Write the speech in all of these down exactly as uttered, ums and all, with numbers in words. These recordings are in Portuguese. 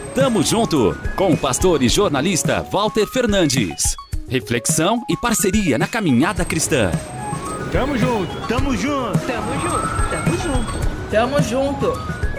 Tamo junto com o pastor e jornalista Walter Fernandes. Reflexão e parceria na caminhada cristã. Tamo junto, tamo junto, tamo junto, tamo junto, tamo junto.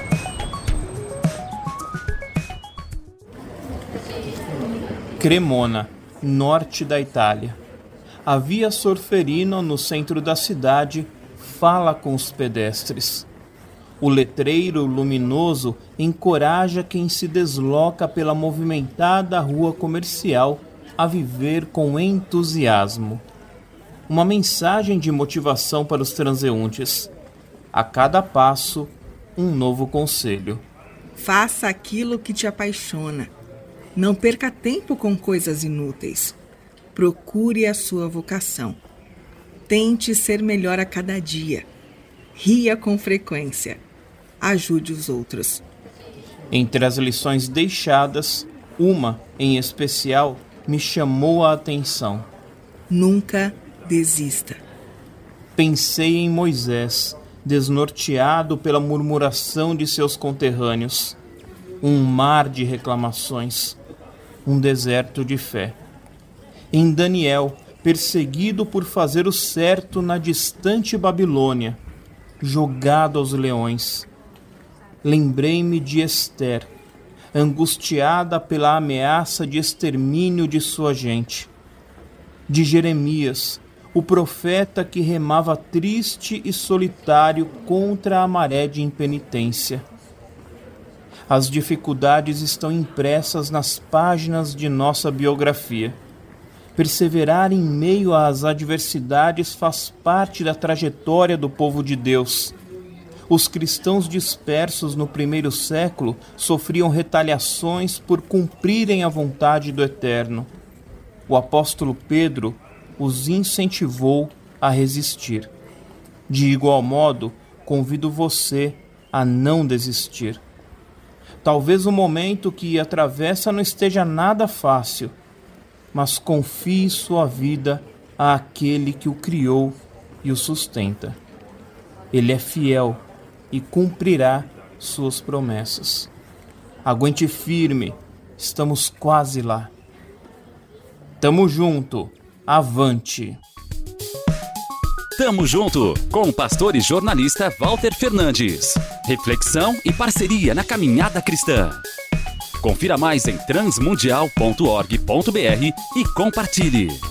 Cremona, norte da Itália. A via Solferino, no centro da cidade, fala com os pedestres. O letreiro luminoso encoraja quem se desloca pela movimentada rua comercial a viver com entusiasmo. Uma mensagem de motivação para os transeuntes. A cada passo, um novo conselho. Faça aquilo que te apaixona. Não perca tempo com coisas inúteis. Procure a sua vocação. Tente ser melhor a cada dia. Ria com frequência. Ajude os outros. Entre as lições deixadas, uma, em especial, me chamou a atenção. Nunca desista. Pensei em Moisés, desnorteado pela murmuração de seus conterrâneos. Um mar de reclamações. Um deserto de fé. Em Daniel, perseguido por fazer o certo na distante Babilônia, jogado aos leões. Lembrei-me de Ester, angustiada pela ameaça de extermínio de sua gente. De Jeremias, o profeta que remava triste e solitário contra a maré de impenitência. As dificuldades estão impressas nas páginas de nossa biografia. Perseverar em meio às adversidades faz parte da trajetória do povo de Deus. Os cristãos dispersos no primeiro século sofriam retaliações por cumprirem a vontade do Eterno. O apóstolo Pedro os incentivou a resistir. De igual modo, convido você a não desistir. Talvez o momento que atravessa não esteja nada fácil, mas confie sua vida àquele que o criou e o sustenta. Ele é fiel e cumprirá suas promessas. Aguente firme, estamos quase lá. Tamo junto, avante! Tamo junto com o pastor e jornalista Walter Fernandes. Reflexão e parceria na caminhada cristã. Confira mais em transmundial ponto org ponto br e compartilhe.